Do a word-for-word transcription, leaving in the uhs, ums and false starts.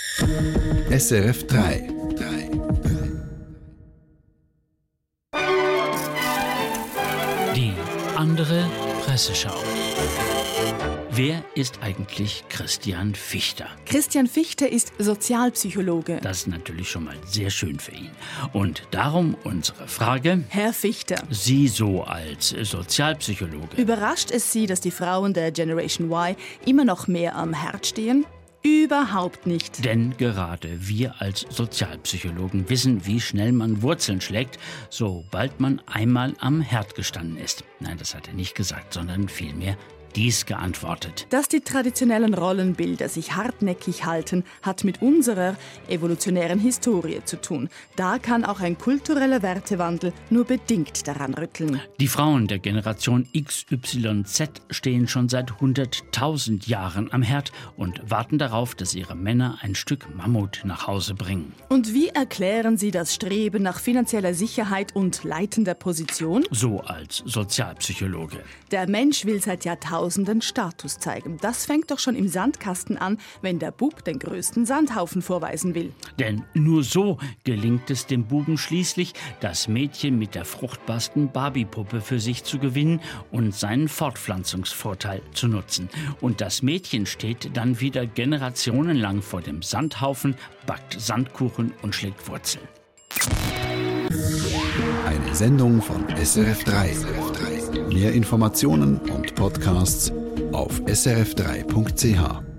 S R F drei. Die andere Presseschau. Wer ist eigentlich Christian Fichter? Christian Fichter ist Sozialpsychologe. Das ist natürlich schon mal sehr schön für ihn. Und darum unsere Frage. Herr Fichter, Sie so als Sozialpsychologe. überrascht es Sie, dass die Frauen der Generation Y immer noch mehr am Herd stehen? Überhaupt nicht. Denn gerade wir als Sozialpsychologen wissen, wie schnell man Wurzeln schlägt, sobald man einmal am Herd gestanden ist. Nein, das hat er nicht gesagt, sondern vielmehr dies geantwortet. Dass die traditionellen Rollenbilder sich hartnäckig halten, hat mit unserer evolutionären Historie zu tun. Da kann auch ein kultureller Wertewandel nur bedingt daran rütteln. Die Frauen der Generation X Y Z stehen schon seit hunderttausend Jahren am Herd und warten darauf, dass ihre Männer ein Stück Mammut nach Hause bringen. Und wie erklären Sie das Streben nach finanzieller Sicherheit und leitender Position? So als Sozialpsychologe. Der Mensch will seit Jahrtausenden Status zeigen. Das fängt doch schon im Sandkasten an, wenn der Bub den größten Sandhaufen vorweisen will. Denn nur so gelingt es dem Buben schließlich, das Mädchen mit der fruchtbarsten Barbiepuppe für sich zu gewinnen und seinen Fortpflanzungsvorteil zu nutzen. Und das Mädchen steht dann wieder generationenlang vor dem Sandhaufen, backt Sandkuchen und schlägt Wurzeln. Eine Sendung von S R F drei. Mehr Informationen und Podcasts auf s r f drei punkt c h.